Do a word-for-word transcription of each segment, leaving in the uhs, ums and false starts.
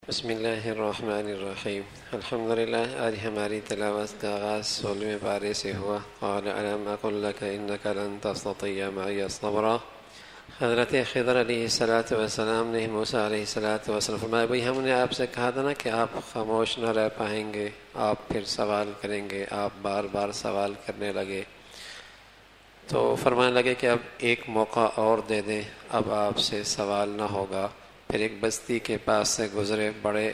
بسم اللہ الرحمن الرحیم الحمدللہ۔ آج ہماری تلاوت کا آغاز سولہویں پارے سے ہوا۔ قال الم اقل لک انک لن تستطیع معی صبرا۔ حضرت خضر علیہ الصلاۃ والسلام نے موسیٰ علیہ الصلاۃ والسلام فرمایا، بھئی ہم نے آپ سے کہا تھا نا کہ آپ خاموش نہ رہ پائیں گے، آپ پھر سوال کریں گے۔ آپ بار بار سوال کرنے لگے تو فرمانے لگے کہ اب ایک موقع اور دے دیں، اب آپ سے سوال نہ ہوگا۔ پھر ایک بستی کے پاس سے گزرے، بڑے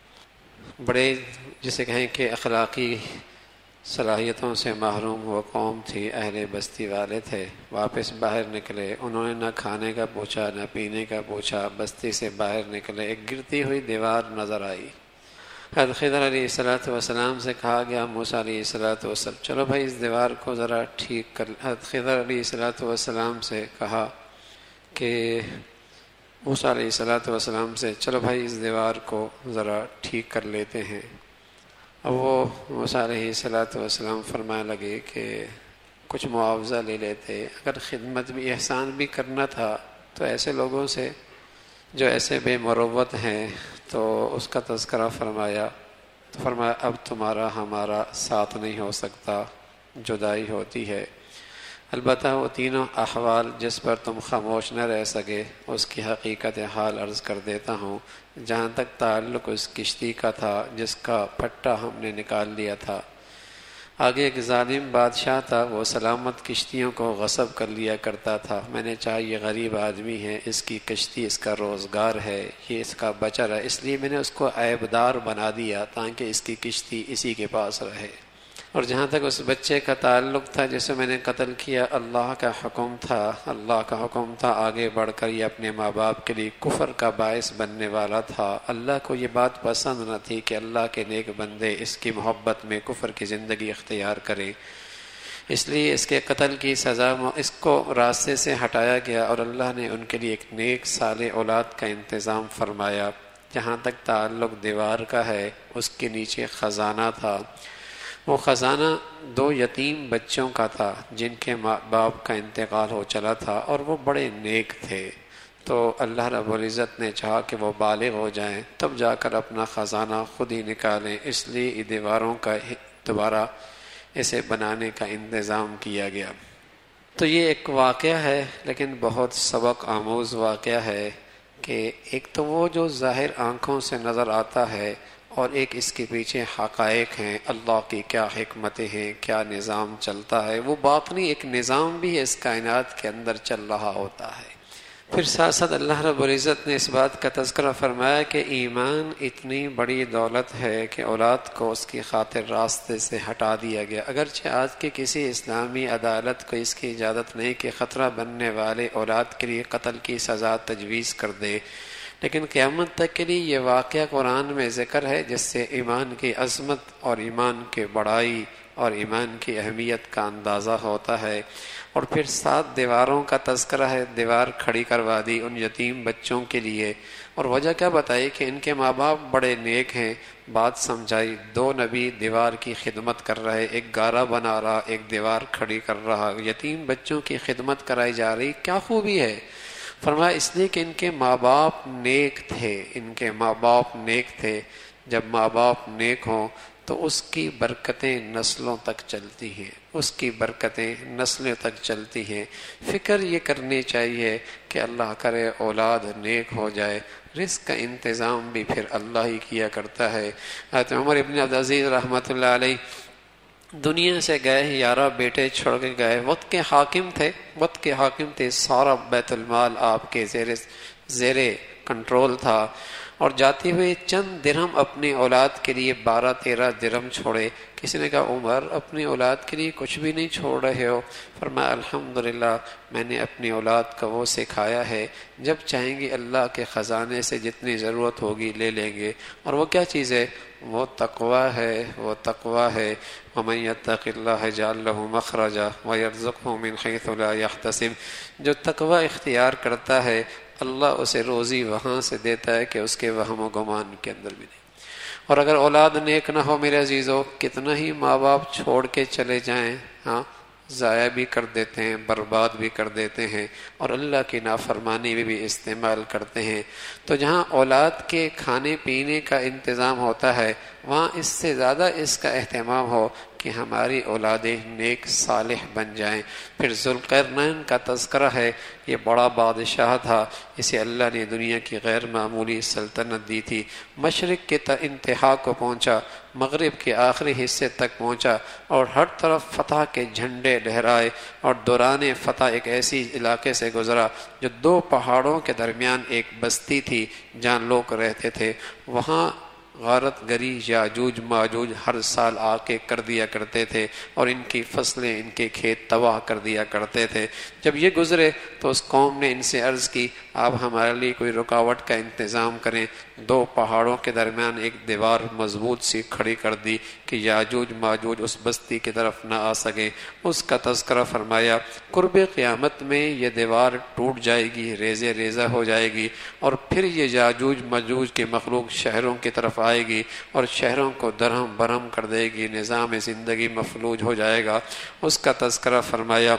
بڑے جسے کہیں کہ اخلاقی صلاحیتوں سے محروم وہ قوم تھی، اہل بستی والے تھے۔ واپس باہر نکلے، انہوں نے نہ کھانے کا پوچھا نہ پینے کا پوچھا، بستی سے باہر نکلے، ایک گرتی ہوئی دیوار نظر آئی۔ حضرت خضر علیہ الصلاۃ والسلام سے کہا گیا، موسیٰ علیہ الصلاۃ والسلام چلو بھائی اس دیوار کو ذرا ٹھیک کر۔ حضرت خضر علیہ الصلاۃ والسلام سے کہا کہ موسیٰ علیہ الصلاۃ والسلام سے چلو بھائی اس دیوار کو ذرا ٹھیک کر لیتے ہیں۔ اب وہ موسیٰ علیہ الصلاۃ والسلام فرمانے لگے کہ کچھ معاوضہ لے لیتے، اگر خدمت بھی احسان بھی کرنا تھا تو ایسے لوگوں سے جو ایسے بے مروت ہیں تو اس کا تذکرہ فرمایا تو فرمایا اب تمہارا ہمارا ساتھ نہیں ہو سکتا، جدائی ہوتی ہے۔ البتہ وہ تینوں احوال جس پر تم خاموش نہ رہ سکے اس کی حقیقت حال عرض کر دیتا ہوں۔ جہاں تک تعلق اس کشتی کا تھا جس کا پٹا ہم نے نکال لیا تھا، آگے ایک ظالم بادشاہ تھا، وہ سلامت کشتیوں کو غصب کر لیا کرتا تھا۔ میں نے چاہا یہ غریب آدمی ہے، اس کی کشتی اس کا روزگار ہے، یہ اس کا بچر ہے، اس لیے میں نے اس کو عیبدار بنا دیا تاکہ اس کی کشتی اسی کے پاس رہے۔ اور جہاں تک اس بچے کا تعلق تھا جسے میں نے قتل کیا، اللہ کا حکم تھا اللہ کا حکم تھا آگے بڑھ کر یہ اپنے ماں باپ کے لیے کفر کا باعث بننے والا تھا۔ اللہ کو یہ بات پسند نہ تھی کہ اللہ کے نیک بندے اس کی محبت میں کفر کی زندگی اختیار کریں، اس لیے اس کے قتل کی سزا اس کو راستے سے ہٹایا گیا اور اللہ نے ان کے لیے ایک نیک صالح اولاد کا انتظام فرمایا۔ جہاں تک تعلق دیوار کا ہے، اس کے نیچے خزانہ تھا۔ وہ خزانہ دو یتیم بچوں کا تھا جن کے ماں باپ کا انتقال ہو چلا تھا اور وہ بڑے نیک تھے، تو اللہ رب العزت نے چاہا کہ وہ بالغ ہو جائیں تب جا کر اپنا خزانہ خود ہی نکالیں، اس لیے دیواروں کا دوبارہ اسے بنانے کا انتظام کیا گیا۔ تو یہ ایک واقعہ ہے لیکن بہت سبق آموز واقعہ ہے کہ ایک تو وہ جو ظاہر آنکھوں سے نظر آتا ہے اور ایک اس کے پیچھے حقائق ہیں، اللہ کی کیا حکمتیں ہیں، کیا نظام چلتا ہے، وہ باطنی ایک نظام بھی اس کائنات کے اندر چل رہا ہوتا ہے۔ پھر ساتھ ساتھ اللہ رب العزت نے اس بات کا تذکرہ فرمایا کہ ایمان اتنی بڑی دولت ہے کہ اولاد کو اس کی خاطر راستے سے ہٹا دیا گیا۔ اگرچہ آج کے کسی اسلامی عدالت کو اس کی اجازت نہیں کہ خطرہ بننے والے اولاد کے لیے قتل کی سزا تجویز کر دے، لیکن قیامت تک کے لیے یہ واقعہ قرآن میں ذکر ہے جس سے ایمان کی عظمت اور ایمان کی بڑائی اور ایمان کی اہمیت کا اندازہ ہوتا ہے۔ اور پھر سات دیواروں کا تذکرہ ہے، دیوار کھڑی کروا دی ان یتیم بچوں کے لیے، اور وجہ کیا بتائی کہ ان کے ماں باپ بڑے نیک ہیں۔ بات سمجھائی، دو نبی دیوار کی خدمت کر رہے، ایک گارا بنا رہا، ایک دیوار کھڑی کر رہا، یتیم بچوں کی خدمت کرائی جا رہی، کیا خوبی ہے؟ فرمایا اس لیے کہ ان کے ماں باپ نیک تھے، ان کے ماں باپ نیک تھے۔ جب ماں باپ نیک ہوں تو اس کی برکتیں نسلوں تک چلتی ہیں، اس کی برکتیں نسلوں تک چلتی ہیں۔ فکر یہ کرنی چاہیے کہ اللہ کرے اولاد نیک ہو جائے، رزق کا انتظام بھی پھر اللہ ہی کیا کرتا ہے۔ حضرت عمر ابن عبدالعزیز رحمۃ اللہ علیہ دنیا سے گئے، یارہ بیٹے چھوڑ کے گئے، وقت کے حاکم تھے وقت کے حاکم تھے سارا بیت المال آپ کے زیر زیر کنٹرول تھا، اور جاتے ہوئے چند درہم اپنی اولاد کے لیے بارہ تیرہ درہم چھوڑے۔ کسی نے کہا عمر اپنی اولاد کے لیے کچھ بھی نہیں چھوڑ رہے ہو؟ فرمایا الحمدللہ میں نے اپنی اولاد کو وہ سکھایا ہے جب چاہیں گے اللہ کے خزانے سے جتنی ضرورت ہوگی لے لیں گے، اور وہ کیا چیز ہے؟ وہ تقوی ہے وہ تقوی ہے۔ وَمَن يَتَّقِ اللَّهَ يَجْعَل لَّهُ مَخْرَجًا وَيَرْزُقْهُ مِنْ حَيْثُ لَا يَحْتَسِبُ، جو تقوی اختیار کرتا ہے اللہ اسے روزی وہاں سے دیتا ہے کہ اس کے وہم و گمان کے اندر بھی نہیں۔ اور اگر اولاد نیک نہ ہو میرے عزیزو، کتنا ہی ماں باپ چھوڑ کے چلے جائیں، ہاں ضائع بھی کر دیتے ہیں، برباد بھی کر دیتے ہیں، اور اللہ کی نافرمانی میں بھی استعمال کرتے ہیں۔ تو جہاں اولاد کے کھانے پینے کا انتظام ہوتا ہے وہاں اس سے زیادہ اس کا اہتمام ہو کہ ہماری اولادیں نیک صالح بن جائیں۔ پھر ذوالقرنین کا تذکرہ ہے، یہ بڑا بادشاہ تھا، اسے اللہ نے دنیا کی غیر معمولی سلطنت دی تھی، مشرق کے تا انتہا کو پہنچا، مغرب کے آخری حصے تک پہنچا، اور ہر طرف فتح کے جھنڈے لہرائے، اور دوران فتح ایک ایسی علاقے سے گزرا جو دو پہاڑوں کے درمیان ایک بستی تھی جہاں لوگ رہتے تھے۔ وہاں غارت گری یاجوج ماجوج ہر سال آ کے کر دیا کرتے تھے، اور ان کی فصلیں، ان کے کھیت تباہ کر دیا کرتے تھے۔ جب یہ گزرے تو اس قوم نے ان سے عرض کی، آپ ہمارے لیے کوئی رکاوٹ کا انتظام کریں۔ دو پہاڑوں کے درمیان ایک دیوار مضبوط سی کھڑی کر دی کہ یاجوج ماجوج اس بستی کی طرف نہ آ سکے۔ اس کا تذکرہ فرمایا، قرب قیامت میں یہ دیوار ٹوٹ جائے گی، ریزے ریزہ ہو جائے گی، اور پھر یہ یاجوج ماجوج کے مخلوق شہروں کی طرف آئے گی اور شہروں کو درہم برہم کر دے گی، نظام زندگی مفلوج ہو جائے گا۔ اس کا تذکرہ فرمایا۔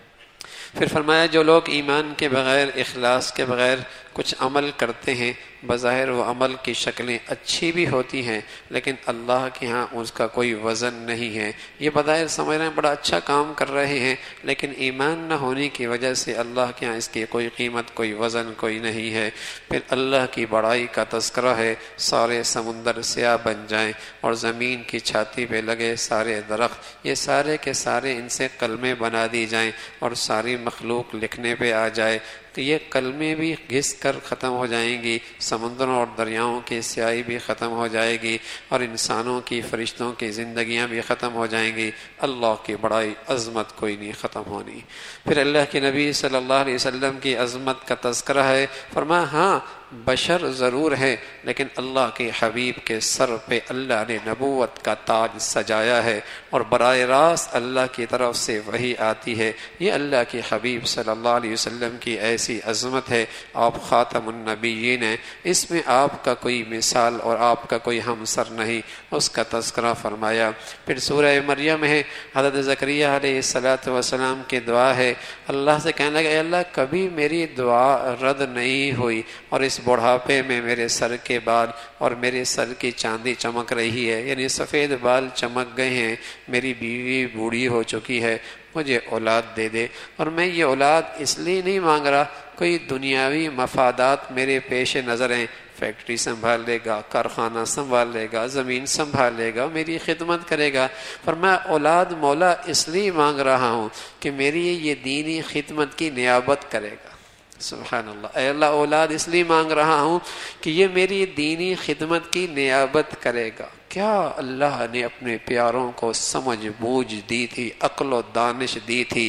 پھر فرمایا، جو لوگ ایمان کے بغیر، اخلاص کے بغیر کچھ عمل کرتے ہیں، بظاہر وہ عمل کی شکلیں اچھی بھی ہوتی ہیں لیکن اللہ کے ہاں اس کا کوئی وزن نہیں ہے۔ یہ بظاہر سمجھ رہے ہیں بڑا اچھا کام کر رہے ہیں، لیکن ایمان نہ ہونے کی وجہ سے اللہ کے ہاں اس کی کوئی قیمت، کوئی وزن کوئی نہیں ہے۔ پھر اللہ کی بڑائی کا تذکرہ ہے، سارے سمندر سیاہ بن جائیں اور زمین کی چھاتی پہ لگے سارے درخت، یہ سارے کے سارے ان سے کلمے بنا دی جائیں اور ساری مخلوق لکھنے پہ آ جائے، تو یہ کلمے بھی گھس کر ختم ہو جائیں گی، سمندروں اور دریاؤں کی سیاہی بھی ختم ہو جائے گی، اور انسانوں کی، فرشتوں کی زندگیاں بھی ختم ہو جائیں گی۔ اللہ کی بڑائی، عظمت کوئی نہیں ختم ہونی۔ پھر اللہ کے نبی صلی اللہ علیہ وسلم کی عظمت کا تذکرہ ہے، فرمایا ہاں بشر ضرور ہے لیکن اللہ کے حبیب کے سر پہ اللہ نے نبوت کا تاج سجایا ہے، اور براہ راست اللہ کی طرف سے وحی آتی ہے۔ یہ اللہ کے حبیب صلی اللہ علیہ وسلم کی ایسی عظمت ہے، آپ خاتم النبیین ہیں، اس میں آپ کا کوئی مثال اور آپ کا کوئی ہمسر نہیں۔ اس کا تذکرہ فرمایا۔ پھر سورہ مریم ہے، حضرت زکریہ علیہ الصلاۃ والسلام کی دعا ہے، اللہ سے کہنے لگا، اے اللہ کبھی میری دعا رد نہیں ہوئی، اور اس بڑھاپے میں میرے سر کے بال اور میرے سر کی چاندی چمک رہی ہے، یعنی سفید بال چمک گئے ہیں، میری بیوی بوڑھی ہو چکی ہے، مجھے اولاد دے دے۔ اور میں یہ اولاد اس لیے نہیں مانگ رہا، کوئی دنیاوی مفادات میرے پیش نظر ہیں، فیکٹری سنبھال لے گا، کارخانہ سنبھال لے گا، زمین سنبھال لے گا، میری خدمت کرے گا، پر میں اولاد مولا اس لیے مانگ رہا ہوں کہ میری یہ دینی خدمت کی نیابت کرے گا۔ سبحان اللہ، اے اللہ اولاد اس لیے مانگ رہا ہوں کہ یہ میری دینی خدمت کی نیابت کرے گا۔ کیا اللہ نے اپنے پیاروں کو سمجھ بوجھ دی تھی، عقل و دانش دی تھی۔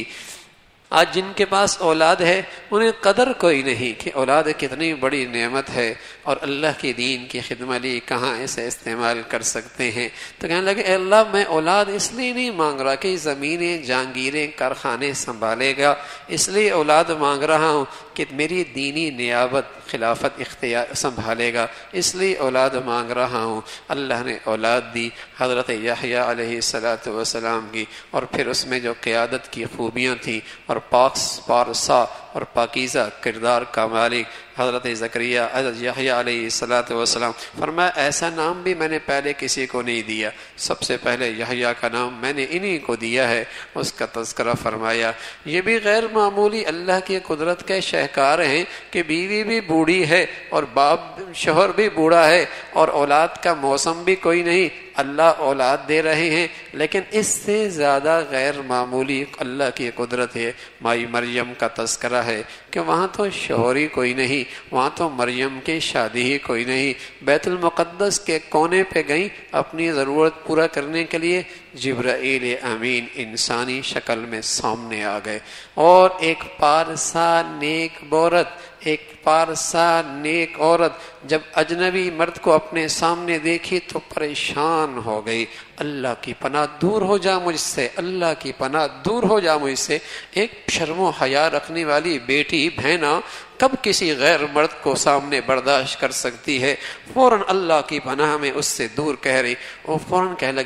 آج جن کے پاس اولاد ہے انہیں قدر کوئی نہیں کہ اولاد کتنی بڑی نعمت ہے، اور اللہ کی دین کی خدمت لی کہاں اسے استعمال کر سکتے ہیں۔ تو کہنے لگے، اے اللہ میں اولاد اس لیے نہیں مانگ رہا کہ زمینیں، جہانگیریں، کارخانے سنبھالے گا، اس لیے اولاد مانگ رہا ہوں کہ میری دینی نیابت، خلافت اختیار سنبھالے گا، اس لیے اولاد مانگ رہا ہوں۔ اللہ نے اولاد دی حضرت یحییٰ علیہ الصلاۃ والسلام کی، اور پھر اس میں جو قیادت کی خوبیاں تھیں اور پاک پارسا اور پاکیزہ کردار کا مالک حضرت زکریہ حضرت یحییٰ علیہ الصلاۃ والسلام، فرمایا ایسا نام بھی میں نے پہلے کسی کو نہیں دیا، سب سے پہلے یحییٰ کا نام میں نے انہی کو دیا ہے۔ اس کا تذکرہ فرمایا۔ یہ بھی غیر معمولی اللہ کی قدرت کے شہکار ہیں کہ بیوی بھی بوڑھی ہے اور باپ شوہر بھی بوڑھا ہے اور اولاد کا موسم بھی کوئی نہیں، اللہ اولاد دے رہے ہیں، لیکن اس سے زیادہ غیر معمولی اللہ کی قدرت ہے۔ مائی مریم کا تذکرہ ہے کہ وہاں تو شوہر ہی کوئی نہیں، وہاں تو مریم کی شادی ہی کوئی نہیں، بیت المقدس کے کونے پہ گئیں اپنی ضرورت پورا کرنے کے لیے، جبرائیل امین انسانی شکل میں سامنے آ گئے، اور ایک پارسا نیک عورت ایک پارسا نیک عورت جب اجنبی مرد کو اپنے سامنے دیکھی تو پریشان ہو گئی، اللہ کی پناہ دور ہو جا مجھ سے، اللہ کی پناہ دور ہو جا مجھ سے۔ ایک شرم و حیا رکھنے والی بیٹی بہنا کب کسی غیر مرد کو سامنے برداشت کر سکتی ہے؟ فوراً اللہ کی پناہ میں اس سے دور کہہ رہی، وہ فوراً کہہ لگے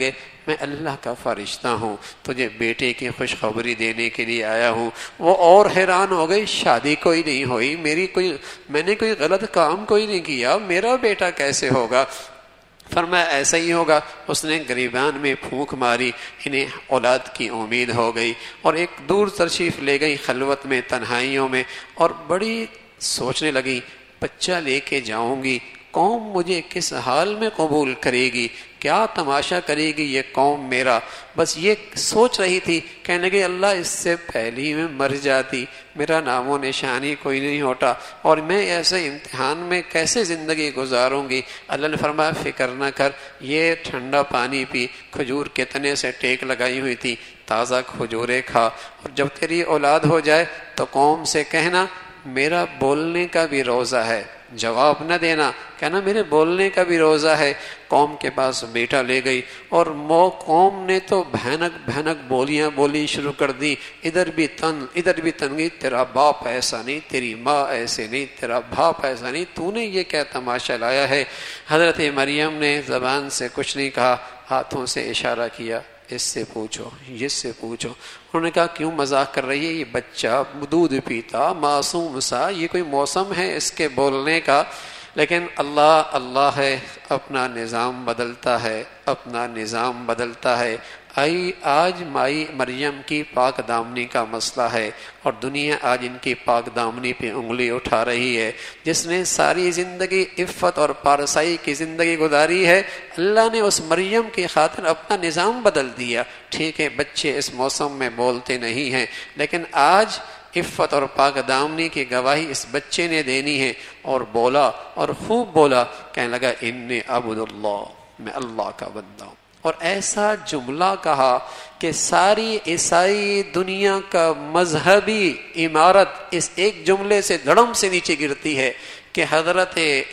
میں اللہ کا فرشتہ ہوں، تجھے بیٹے کی خوشخبری دینے کے لیے آیا ہوں۔ وہ اور حیران ہو گئی، شادی کوئی نہیں ہوئی، میری کوئی میں نے کوئی غلط کام کوئی نہیں کیا، میرا بیٹا کیسے ہوگا؟ فرمایا ایسا ہی ہوگا۔ اس نے گریبان میں پھونک ماری، انہیں اولاد کی امید ہو گئی، اور ایک دور تشریف لے گئی خلوت میں، تنہائیوں میں، اور بڑی سوچنے لگی بچہ لے کے جاؤں گی، قوم مجھے کس حال میں قبول کرے گی، کیا تماشا کرے گی یہ قوم میرا؟ بس یہ سوچ رہی تھی، کہنے لگی اللہ اس سے پہلی میں مر جاتی، میرا نام و نشانی کوئی نہیں ہوتا، اور میں ایسے امتحان میں کیسے زندگی گزاروں گی؟ اللہ نے فرمایا فکر نہ کر، یہ ٹھنڈا پانی پی، کھجور کے تنے سے ٹیک لگائی ہوئی تھی، تازہ کھجورے کھا، اور جب تیری اولاد ہو جائے تو قوم سے کہنا میرا بولنے کا بھی روزہ ہے، جواب نہ دینا، کہنا میرے بولنے کا بھی روزہ ہے۔ قوم کے پاس بیٹا لے گئی، اور مو قوم نے تو بھینک بھینک بولیاں بولی شروع کر دی، ادھر بھی تن ادھر بھی تنگی، تیرا باپ ایسا نہیں، تیری ماں ایسے نہیں، تیرا باپ ایسا نہیں، تو نے یہ کیا تماشا لایا ہے؟ حضرت مریم نے زبان سے کچھ نہیں کہا، ہاتھوں سے اشارہ کیا، اس سے پوچھو، اس سے پوچھو۔ انہوں نے کہا کیوں مذاق کر رہی ہے، یہ بچہ دودھ پیتا معصوم سا، یہ کوئی موسم ہے اس کے بولنے کا؟ لیکن اللہ اللہ ہے، اپنا نظام بدلتا ہے، اپنا نظام بدلتا ہے۔ آئی آج مائی مریم کی پاک دامنی کا مسئلہ ہے، اور دنیا آج ان کی پاک دامنی پہ انگلی اٹھا رہی ہے۔ جس نے ساری زندگی عفت اور پارسائی کی زندگی گزاری ہے، اللہ نے اس مریم کی خاطر اپنا نظام بدل دیا۔ ٹھیک ہے بچے اس موسم میں بولتے نہیں ہیں، لیکن آج عفت اور پاک دامنی کی گواہی اس بچے نے دینی ہے، اور بولا اور خوب بولا، کہنے لگا انی عبد اللہ، میں اللہ کا بندہ ہوں۔ اور ایسا جملہ کہا کہ ساری عیسائی دنیا کا مذہبی عمارت اس ایک جملے سے دھڑم سے نیچے گرتی ہے کہ حضرت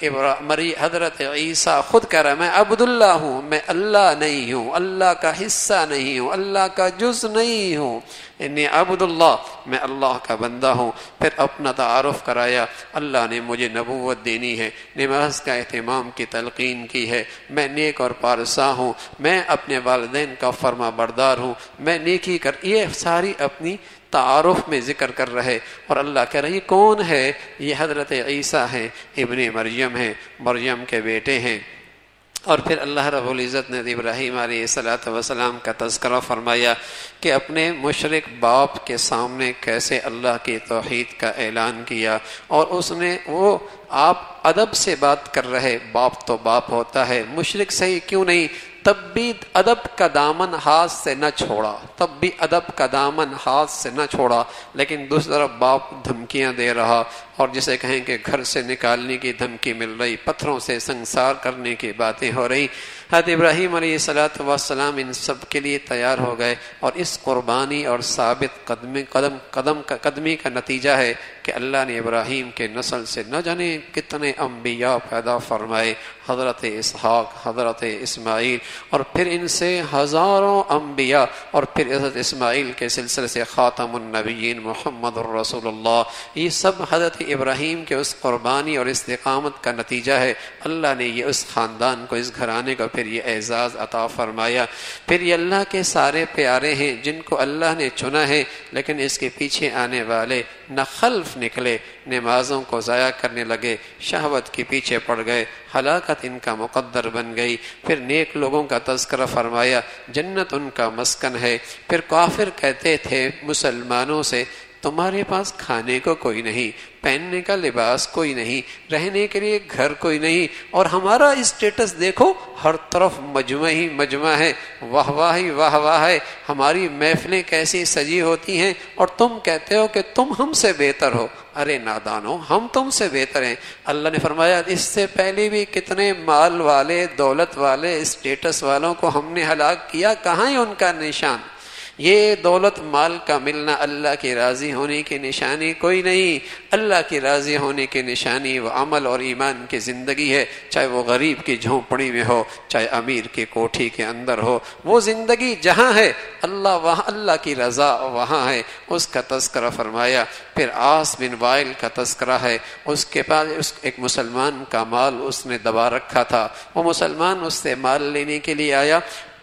مری حضرت عیسیٰ خود کہہ رہا ہے میں عبد اللہ ہوں، میں اللہ نہیں ہوں، اللہ کا حصہ نہیں ہوں، اللہ کا جز نہیں ہوں، انی عبد اللہ، میں اللہ کا بندہ ہوں۔ پھر اپنا تعارف کرایا، اللہ نے مجھے نبوت دینی ہے، نماز کا اہتمام کی تلقین کی ہے، میں نیک اور پارسا ہوں، میں اپنے والدین کا فرما بردار ہوں، میں نیکی کر، یہ ساری اپنی تعارف میں ذکر کر رہے۔ اور اللہ کہہ رہی کون ہے؟ یہ حضرت عیسیٰ ہیں، ابن مریم ہیں، مریم کے بیٹے ہیں۔ اور پھر اللہ رب العزت نے ابراہیم علیہ الصلوۃ والسلام کا تذکرہ فرمایا کہ اپنے مشرک باپ کے سامنے کیسے اللہ کی توحید کا اعلان کیا، اور اس نے وہ آپ ادب سے بات کر رہے، باپ تو باپ ہوتا ہے، مشرک صحیح کیوں نہیں، تب بھی ادب کا دامن ہاتھ سے نہ چھوڑا، تب بھی ادب کا دامن ہاتھ سے نہ چھوڑا، لیکن دوسری طرف باپ دھمکیاں دے رہا، اور جسے کہیں کہ گھر سے نکالنے کی دھمکی مل رہی، پتھروں سے سنسار کرنے کی باتیں ہو رہی۔ حضرت ابراہیم علیہ الصلوۃ والسلام ان سب کے لیے تیار ہو گئے، اور اس قربانی اور ثابت قدمی قدم قدم کا قدمی کا نتیجہ ہے کہ اللہ نے ابراہیم کے نسل سے نہ جانے کتنے انبیاء پیدا فرمائے، حضرت اسحاق، حضرت اسماعیل، اور پھر ان سے ہزاروں انبیاء، اور پھر حضرت اسماعیل کے سلسلے سے خاتم النبیین محمد الرسول اللہ۔ یہ سب حضرت ابراہیم کے اس قربانی اور استقامت کا نتیجہ ہے۔ اللہ نے یہ اس خاندان کو، اس گھرانے کو پھر یہ اعزاز عطا فرمایا۔ پھر یہ اللہ کے سارے پیارے ہیں جن کو اللہ نے چنا ہے، لیکن اس کے پیچھے آنے والے نہ خلف نکلے، نمازوں کو ضائع کرنے لگے، شہوت کے پیچھے پڑ گئے، ہلاکت ان کا مقدر بن گئی۔ پھر نیک لوگوں کا تذکرہ فرمایا، جنت ان کا مسکن ہے۔ پھر کافر کہتے تھے مسلمانوں سے تمہارے پاس کھانے کو کوئی نہیں، پہننے کا لباس کوئی نہیں، رہنے کے لیے گھر کوئی نہیں، اور ہمارا اسٹیٹس دیکھو ہر طرف مجمع ہی مجمع ہے، واہ واہ ہی واہ واہ ہے، ہماری محفلیں کیسی سجی ہوتی ہیں، اور تم کہتے ہو کہ تم ہم سے بہتر ہو۔ ارے نادانو، ہم تم سے بہتر ہیں۔ اللہ نے فرمایا اس سے پہلے بھی کتنے مال والے، دولت والے، اسٹیٹس والوں کو ہم نے ہلاک کیا، کہاں ہے ان کا نشان؟ یہ دولت مال کا ملنا اللہ کی راضی ہونے کی نشانی کوئی نہیں۔ اللہ کی راضی ہونے کی نشانی وہ عمل اور ایمان کی زندگی ہے، چاہے وہ غریب کی جھونپڑی میں ہو، چاہے امیر کی کوٹھی کے اندر ہو، وہ زندگی جہاں ہے اللہ وہاں، اللہ کی رضا وہاں ہے، اس کا تذکرہ فرمایا۔ پھر عاص بن وائل کا تذکرہ ہے، اس کے پاس اس ایک مسلمان کا مال اس نے دبا رکھا تھا، وہ مسلمان اس سے مال لینے کے لیے آیا،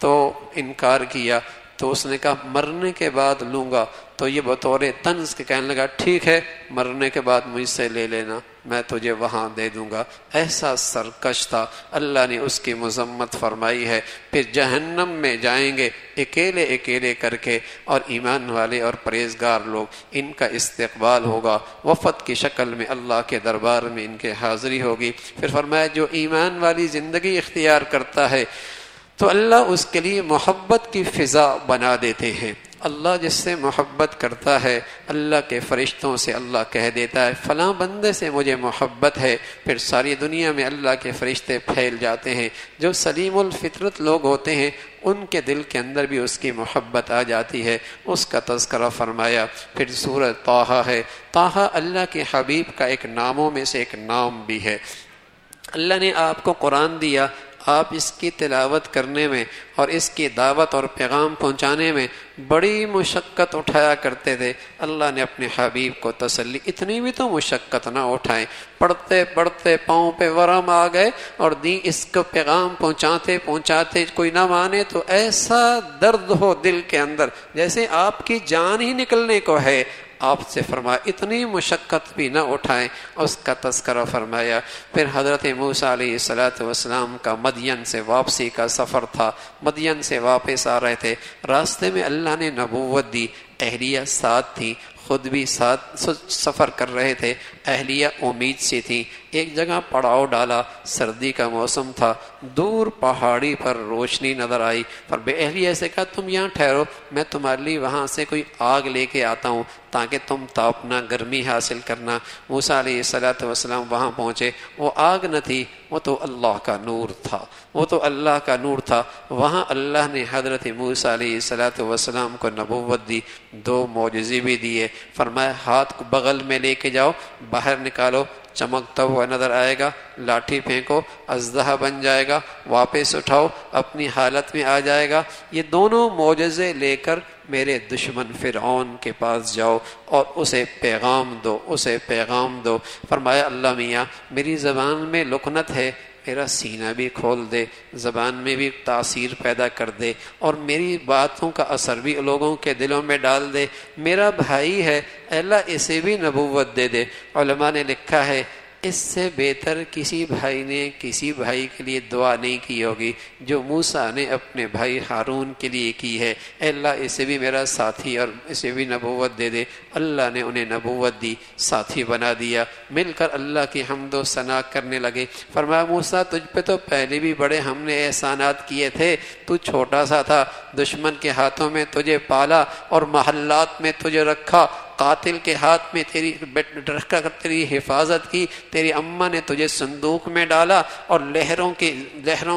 تو انکار کیا، تو اس نے کہا مرنے کے بعد لوں گا، تو یہ بطور طنز کے کہنے لگا ٹھیک ہے مرنے کے بعد مجھ سے لے لینا، میں تجھے وہاں دے دوں گا۔ ایسا سرکش تھا، اللہ نے اس کی مذمت فرمائی ہے۔ پھر جہنم میں جائیں گے اکیلے اکیلے کر کے، اور ایمان والے اور پرہیزگار لوگ ان کا استقبال ہوگا، وفد کی شکل میں اللہ کے دربار میں ان کے حاضری ہوگی۔ پھر فرمایا جو ایمان والی زندگی اختیار کرتا ہے تو اللہ اس کے لیے محبت کی فضا بنا دیتے ہیں۔ اللہ جس سے محبت کرتا ہے، اللہ کے فرشتوں سے اللہ کہہ دیتا ہے فلاں بندے سے مجھے محبت ہے، پھر ساری دنیا میں اللہ کے فرشتے پھیل جاتے ہیں۔ جو سلیم الفطرت لوگ ہوتے ہیں ان کے دل کے اندر بھی اس کی محبت آ جاتی ہے، اس کا تذکرہ فرمایا۔ پھر سورۃ طٰہٰ ہے، طٰہٰ اللہ کے حبیب کا ایک ناموں میں سے ایک نام بھی ہے۔ اللہ نے آپ کو قرآن دیا، آپ اس کی تلاوت کرنے میں اور اس کی دعوت اور پیغام پہنچانے میں بڑی مشقت اٹھایا کرتے تھے۔ اللہ نے اپنے حبیب کو تسلی، اتنی بھی تو مشقت نہ اٹھائیں، پڑھتے پڑھتے پاؤں پہ ورم آ گئے اور دی اس کو پیغام پہنچاتے پہنچاتے کوئی نہ مانے تو ایسا درد ہو دل کے اندر جیسے آپ کی جان ہی نکلنے کو ہے۔ آپ سے فرمایا اتنی مشقت بھی نہ اٹھائیں، اس کا تذکرہ فرمایا۔ پھر حضرت موسیٰ علیہ الصلاۃ والسلام کا مدین سے واپسی کا سفر تھا، مدین سے واپس آ رہے تھے، راستے میں اللہ نے نبوت دی، اہلیہ ساتھ تھی، خود بھی ساتھ سفر کر رہے تھے، اہلیہ امید سے تھی۔ ایک جگہ پڑاؤ ڈالا، سردی کا موسم تھا، دور پہاڑی پر روشنی نظر آئی، پر بے اہلیہ سے کہا تم یہاں ٹھہرو، میں تمہارے لیے وہاں سے کوئی آگ لے کے آتا ہوں تاکہ تم تاپنا، گرمی حاصل کرنا۔ موسیٰ علیہ الصلاۃ والسلام وہاں پہنچے، وہ آگ نہ تھی، وہ تو اللہ کا نور تھا، وہ تو اللہ کا نور تھا۔ وہاں اللہ نے حضرت موسیٰ علیہ الصلاۃ والسلام کو نبوت دی، دو معجزے بھی دیے۔ فرمایا ہاتھ کو بغل میں لے کے جاؤ، باہر نکالو، چمکتا ہوا نظر آئے گا، لاٹھی پھینکو، اژدہا بن جائے گا، واپس اٹھاؤ، اپنی حالت میں آ جائے گا۔ یہ دونوں معجزے لے کر میرے دشمن فرعون کے پاس جاؤ اور اسے پیغام دو، اسے پیغام دو۔ فرمایا اللہ میاں میری زبان میں لکنت ہے، میرا سینہ بھی کھول دے، زبان میں بھی تاثیر پیدا کر دے، اور میری باتوں کا اثر بھی لوگوں کے دلوں میں ڈال دے۔ میرا بھائی ہے، اللہ اسے بھی نبوت دے دے۔ علماء نے لکھا ہے اس سے بہتر کسی بھائی نے کسی بھائی کے لیے دعا نہیں کی ہوگی جو موسیٰ نے اپنے بھائی ہارون کے لیے کی ہے، اے اللہ اسے بھی میرا ساتھی اور اسے بھی نبوت دے دے۔ اللہ نے انہیں نبوت دی، ساتھی بنا دیا، مل کر اللہ کی حمد و ثنا کرنے لگے۔ فرمایا موسیٰ تجھ پہ تو پہلے بھی بڑے ہم نے احسانات کیے تھے، تو چھوٹا سا تھا، دشمن کے ہاتھوں میں تجھے پالا اور محلات میں تجھے رکھا، قاتل کے ہاتھ میں تیری رکھ کر تیری حفاظت کی، تیری اماں نے تجھے صندوق میں ڈالا، اور لہروں کی لہروں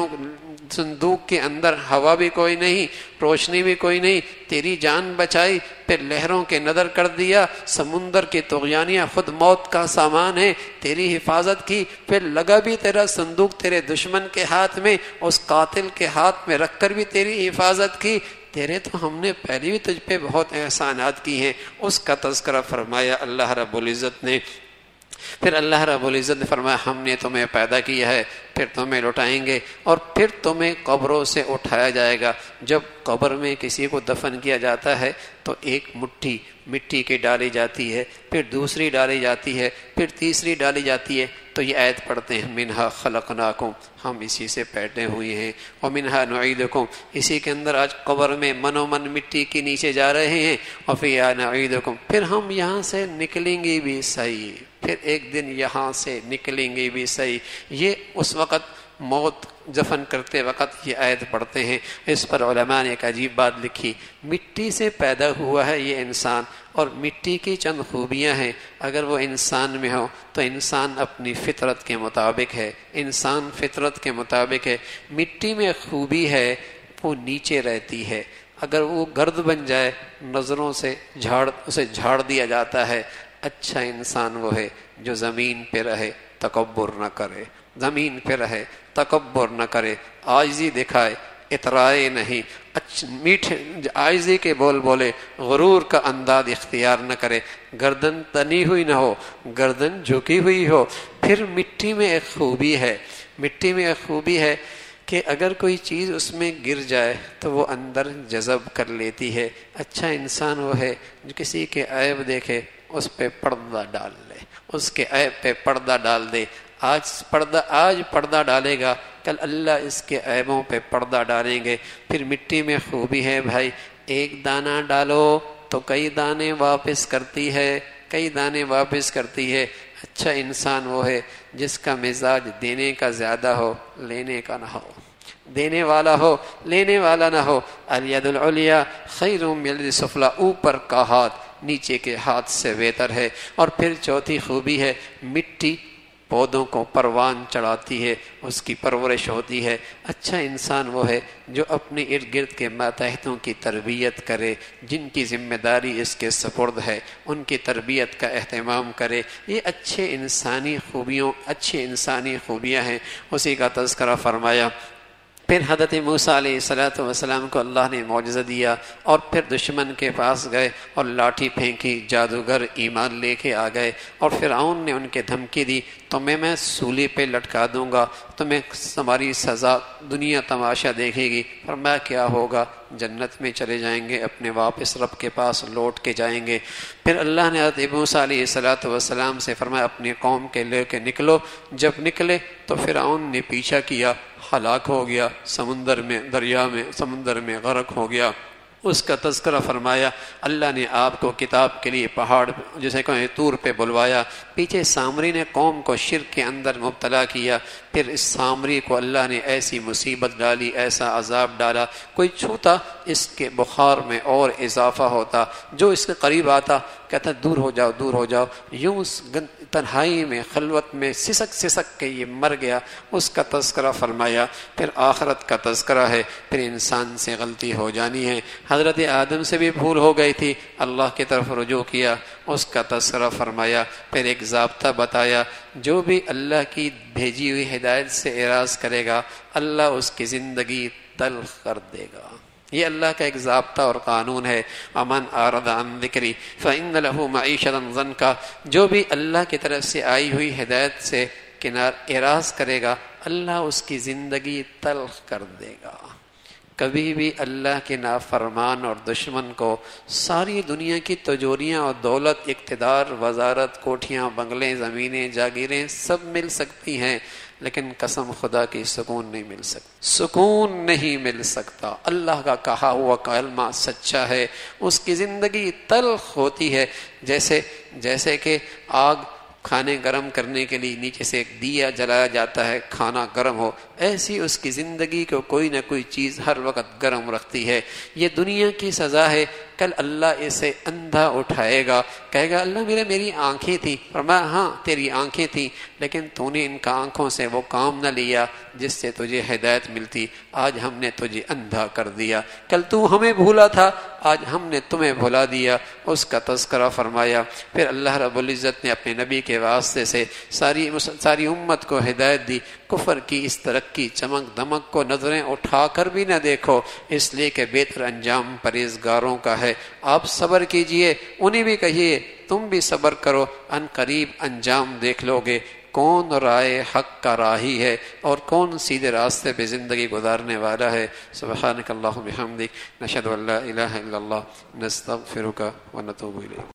صندوق کے اندر ہوا بھی کوئی نہیں، روشنی بھی کوئی نہیں، تیری جان بچائی، پھر لہروں کے نظر کر دیا، سمندر کی طغیانیاں خود موت کا سامان ہے، تیری حفاظت کی، پھر لگا بھی تیرا صندوق تیرے دشمن کے ہاتھ میں، اس قاتل کے ہاتھ میں رکھ کر بھی تیری حفاظت کی، تیرے تو ہم نے پہلے بھی تجھ پہ بہت احسانات کی ہیں۔ اس کا تذکرہ فرمایا اللہ رب العزت نے۔ پھر اللہ رب العزت نے فرمایا ہم نے تمہیں پیدا کیا ہے، پھر تمہیں لوٹائیں گے، اور پھر تمہیں قبروں سے اٹھایا جائے گا۔ جب قبر میں کسی کو دفن کیا جاتا ہے تو ایک مٹھی مٹی کی ڈالی جاتی ہے، پھر دوسری ڈالی جاتی ہے، پھر تیسری ڈالی جاتی ہے، تو یہ آیت پڑھتے ہیں منہا خلقناکم، ہم اسی سے پیدا ہوئے ہیں، ومنہا نعیدکم، اسی کے اندر آج قبر میں من و من مٹی کے نیچے جا رہے ہیں، وفیہا نعیدکم، پھر ہم یہاں سے نکلیں گے بھی صحیح، پھر ایک دن یہاں سے نکلیں گے بھی صحیح۔ یہ اس وقت موت دفن کرتے وقت یہ آیت پڑھتے ہیں۔ اس پر علماء نے ایک عجیب بات لکھی، مٹی سے پیدا ہوا ہے یہ انسان، اور مٹی کی چند خوبیاں ہیں، اگر وہ انسان میں ہو تو انسان اپنی فطرت کے مطابق ہے، انسان فطرت کے مطابق ہے۔ مٹی میں خوبی ہے وہ نیچے رہتی ہے، اگر وہ گرد بن جائے نظروں سے جھاڑ اسے جھاڑ دیا جاتا ہے۔ اچھا انسان وہ ہے جو زمین پہ رہے، تکبر نہ کرے، زمین پہ رہے، تکبر نہ کرے، عاجزی دکھائے، اترائے نہیں، اچھا میٹھے عاجزی کے بول بولے، غرور کا انداز اختیار نہ کرے، گردن تنی ہوئی نہ ہو، گردن جھکی ہوئی ہو۔ پھر مٹی میں ایک خوبی ہے، مٹی میں ایک خوبی ہے کہ اگر کوئی چیز اس میں گر جائے تو وہ اندر جذب کر لیتی ہے۔ اچھا انسان وہ ہے جو کسی کے عیب دیکھے اس پہ پردہ ڈال لے، اس کے عیب پہ پردہ ڈال دے۔ آج پردہ آج پردہ ڈالے گا، کل اللہ اس کے عیبوں پہ پردہ ڈالیں گے۔ پھر مٹی میں خوبی ہے بھائی، ایک دانہ ڈالو تو کئی دانے واپس کرتی ہے، کئی دانے واپس کرتی ہے۔ اچھا انسان وہ ہے جس کا مزاج دینے کا زیادہ ہو، لینے کا نہ ہو، دینے والا ہو لینے والا نہ ہو۔ الید العلیٰ خیر من الید السفلیٰ، اوپر کا ہاتھ نیچے کے ہاتھ سے بہتر ہے۔ اور پھر چوتھی خوبی ہے، مٹی پودوں کو پروان چڑھاتی ہے، اس کی پرورش ہوتی ہے۔ اچھا انسان وہ ہے جو اپنے ارد گرد کے ماتحتوں کی تربیت کرے، جن کی ذمہ داری اس کے سپرد ہے، ان کی تربیت کا اہتمام کرے۔ یہ اچھے انسانی خوبیوں اچھے انسانی خوبیاں ہیں، اسی کا تذکرہ فرمایا۔ پھر حضرت موسیٰ علیہ الصلاۃ والسلام کو اللہ نے معجزہ دیا، اور پھر دشمن کے پاس گئے اور لاٹھی پھینکی، جادوگر ایمان لے کے آ گئے، اور فرعون نے ان کے دھمکی دی، تمہیں میں سولی پہ لٹکا دوں گا، تمہیں تمہاری سزا دنیا تماشا دیکھے گی۔ فرمایا کیا ہوگا؟ جنت میں چلے جائیں گے، اپنے واپس رب کے پاس لوٹ کے جائیں گے۔ پھر اللہ نے حضرت موسیٰ علیہ الصلاۃ والسلام سے فرمایا اپنی قوم کے لے کے نکلو۔ جب نکلے تو فرعون نے پیچھا کیا، ہلاک ہو گیا، سمندر میں دریا میں سمندر میں غرق ہو گیا۔ اس کا تذکرہ فرمایا۔ اللہ نے آپ کو کتاب کے لیے پہاڑ جسے کہیں طور پہ بلوایا، پیچھے سامری نے قوم کو شرک کے اندر مبتلا کیا، پھر اس سامری کو اللہ نے ایسی مصیبت ڈالی، ایسا عذاب ڈالا، کوئی چھوتا اس کے بخار میں اور اضافہ ہوتا، جو اس کے قریب آتا کہتا دور ہو جاؤ دور ہو جاؤ، یوں تنہائی میں خلوت میں سسک سسک کے یہ مر گیا۔ اس کا تذکرہ فرمایا۔ پھر آخرت کا تذکرہ ہے، پھر انسان سے غلطی ہو جانی ہے۔ حضرت آدم سے بھی بھول ہو گئی تھی، اللہ کی طرف رجوع کیا، اس کا تذکرہ فرمایا۔ پھر ایک ضابطہ بتایا، جو بھی اللہ کی بھیجی ہوئی ہدایت سے اعراض کرے گا اللہ اس کی زندگی تلخ کر دے گا۔ یہ اللہ کا ایک ضابطہ اور قانون ہے۔ امن اعرض عن ذکری فإن له معیشۃ ضنکا، جو بھی اللہ کی طرف سے آئی ہوئی ہدایت سے کنار اعراض کرے گا اللہ اس کی زندگی تلخ کر دے گا۔ کبھی بھی اللہ کے نافرمان اور دشمن کو ساری دنیا کی تجوریاں اور دولت، اقتدار، وزارت، کوٹھیاں، بنگلے، زمینیں، جاگیریں سب مل سکتی ہیں، لیکن قسم خدا کی سکون نہیں مل سکتا، سکون نہیں مل سکتا۔ اللہ کا کہا ہوا کلمہ سچا ہے، اس کی زندگی تلخ ہوتی ہے۔ جیسے جیسے کہ آگ کھانے گرم کرنے کے لیے نیچے سے ایک دیا جلایا جاتا ہے، کھانا گرم ہو، ایسی اس کی زندگی کو کوئی نہ کوئی چیز ہر وقت گرم رکھتی ہے۔ یہ دنیا کی سزا ہے، کل اللہ اسے اندھا اٹھائے گا، کہے گا اللہ میرے میری آنکھیں تھیں، فرمایا ہاں تیری آنکھیں تھیں، لیکن تو نے ان کا آنکھوں سے وہ کام نہ لیا جس سے تجھے ہدایت ملتی، آج ہم نے تجھے اندھا کر دیا، کل تو ہمیں بھولا تھا آج ہم نے تمہیں بھلا دیا۔ اس کا تذکرہ فرمایا۔ پھر اللہ رب العزت نے اپنے نبی کے واسطے سے ساری ساری امت کو ہدایت دی، کفر کی اس ترقی چمک دمک کو نظریں اٹھا کر بھی نہ دیکھو، اس لیے کہ بہتر انجام پرہیزگاروں کا ہے۔ آپ صبر کیجئے، انہیں بھی کہیے تم بھی صبر کرو، ان قریب انجام دیکھ لو گے، کون رائے حق کا راہی ہے اور کون سیدھے راستے پہ زندگی گزارنے والا ہے۔ سبحانک اللہم بحمدک، نشہد ان لا الہ الا اللہ، نستغفرک ونتوب الیک۔